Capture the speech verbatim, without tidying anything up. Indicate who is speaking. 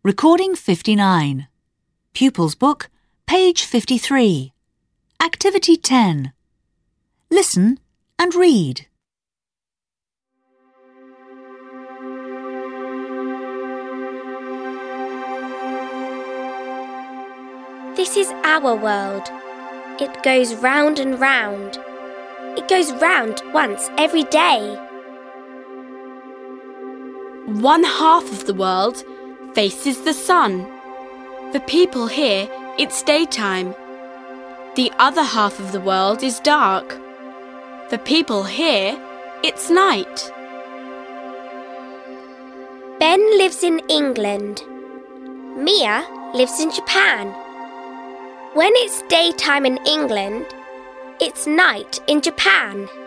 Speaker 1: Recording fifty-nine. Pupils Book, page fifty-three. Activity ten. Listen and read.
Speaker 2: This is our world. It goes round and round. It goes round once every day.
Speaker 3: One half of the world faces the sun. For people here, it's daytime. The other half of the world is dark. For people here, it's night.
Speaker 2: Ben lives in England. Mia lives in Japan. When it's daytime in England, it's night in Japan.